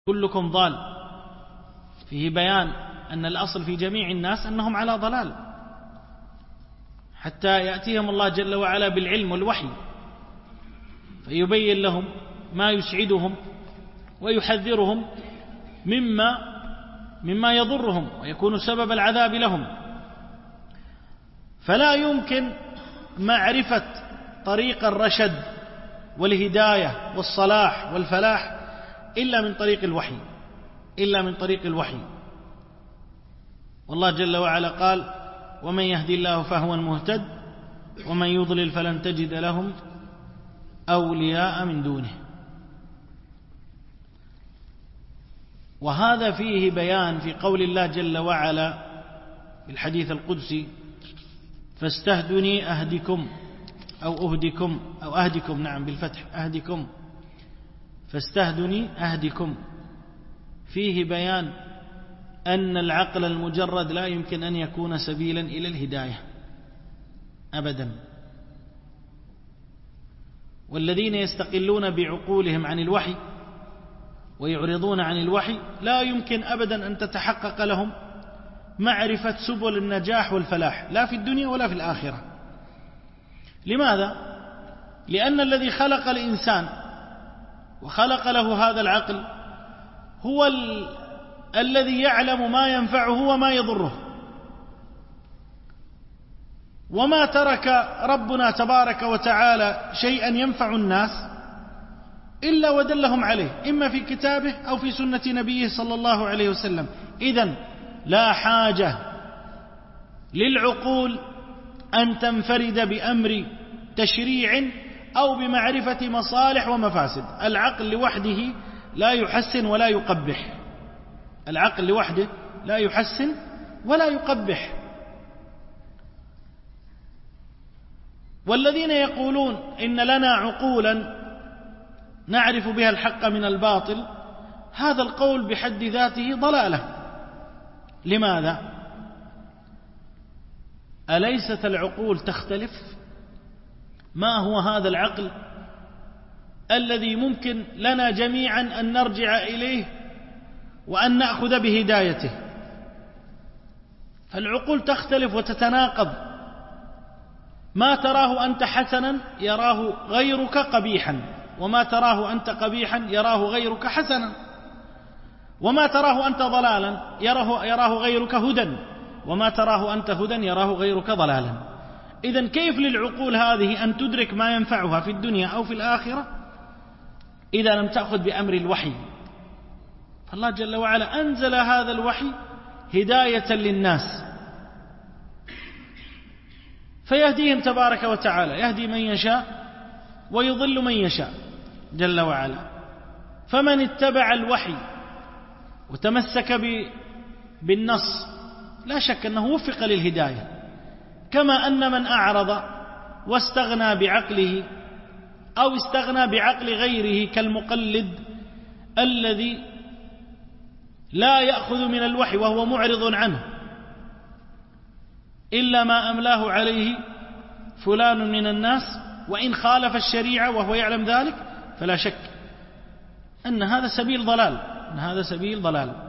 كلكم ضال، فيه بيان أن الأصل في جميع الناس أنهم على ضلال، حتى يأتيهم الله جل وعلا بالعلم والوحي فيبين لهم ما يسعدهم ويحذرهم مما يضرهم ويكون سبب العذاب لهم. فلا يمكن معرفة طريق الرشد والهداية والصلاح والفلاح إلا من طريق الوحي. والله جل وعلا قال: ومن يهدي الله فهو المهتد ومن يضلل فلن تجد لهم أولياء من دونه. وهذا فيه بيان في قول الله جل وعلا في الحديث القدسي: فاستهدني أهدكم أو أهدكم أو أهدكم، نعم بالفتح أهدكم، فاستهدني أهدكم. فيه بيان أن العقل المجرد لا يمكن أن يكون سبيلا إلى الهداية أبدا. والذين يستقلون بعقولهم عن الوحي ويعرضون عن الوحي لا يمكن أبدا أن تتحقق لهم معرفة سبل النجاح والفلاح، لا في الدنيا ولا في الآخرة. لماذا؟ لأن الذي خلق الإنسان وخلق له هذا العقل هو الذي يعلم ما ينفعه وما يضره. وما ترك ربنا تبارك وتعالى شيئا ينفع الناس إلا ودلهم عليه، إما في كتابه أو في سنة نبيه صلى الله عليه وسلم. إذن لا حاجة للعقول أن تنفرد بأمر تشريع أو بمعرفة مصالح ومفاسد. العقل لوحده لا يحسن ولا يقبح، العقل لوحده لا يحسن ولا يقبح. والذين يقولون إن لنا عقولا نعرف بها الحق من الباطل، هذا القول بحد ذاته ضلالة. لماذا؟ أليست العقول تختلف؟ ما هو هذا العقل الذي ممكن لنا جميعا أن نرجع إليه وأن نأخذ بهدايته؟ فالعقول تختلف وتتناقض، ما تراه أنت حسنا يراه غيرك قبيحا، وما تراه أنت قبيحا يراه غيرك حسنا، وما تراه أنت ضلالا يراه غيرك هدى، وما تراه أنت هدى يراه غيرك ضلالا. إذن كيف للعقول هذه أن تدرك ما ينفعها في الدنيا أو في الآخرة إذا لم تأخذ بأمر الوحي؟ فالله جل وعلا أنزل هذا الوحي هداية للناس فيهديهم تبارك وتعالى، يهدي من يشاء ويضل من يشاء جل وعلا. فمن اتبع الوحي وتمسك بالنص لا شك أنه وفق للهداية، كما أن من أعرض واستغنى بعقله أو استغنى بعقل غيره كالمقلد الذي لا يأخذ من الوحي وهو معرض عنه إلا ما أملاه عليه فلان من الناس، وإن خالف الشريعة وهو يعلم ذلك فلا شك أن هذا سبيل ضلال،